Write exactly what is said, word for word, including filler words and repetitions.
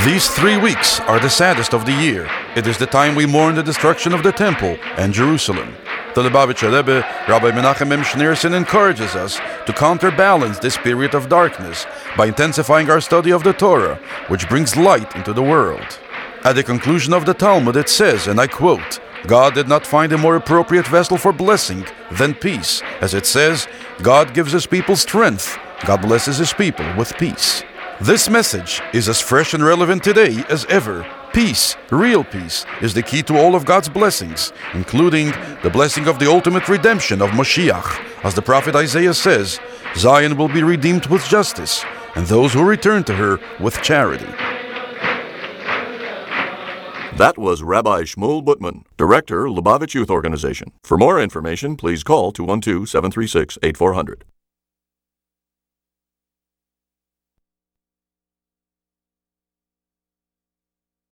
These three weeks are the saddest of the year. It is the time we mourn the destruction of the Temple and Jerusalem. The Lubavitcher Rebbe, Rabbi Menachem M. Schneerson, encourages us to counterbalance this period of darkness by intensifying our study of the Torah, which brings light into the world. At the conclusion of the Talmud it says, and I quote, "God did not find a more appropriate vessel for blessing than peace." As it says, God gives his people strength. God blesses his people with peace. This message is as fresh and relevant today as ever. Peace, real peace, is the key to all of God's blessings, including the blessing of the ultimate redemption of Moshiach. As the prophet Isaiah says, Zion will be redeemed with justice, and those who return to her with charity. That was Rabbi Shmuel Butman, Director, Lubavitch Youth Organization. For more information, please call two one two, seven three six, eight four zero zero.